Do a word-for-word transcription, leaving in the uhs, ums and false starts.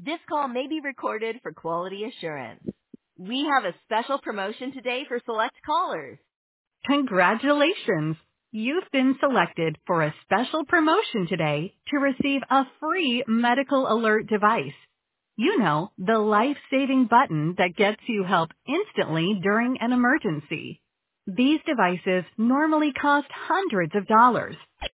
This call may be recorded for quality assurance. We have a special promotion today for select callers. Congratulations! You've been selected for a special promotion today to receive a free medical alert device. You know, the life-saving button that gets you help instantly during an emergency. These devices normally cost hundreds of dollars.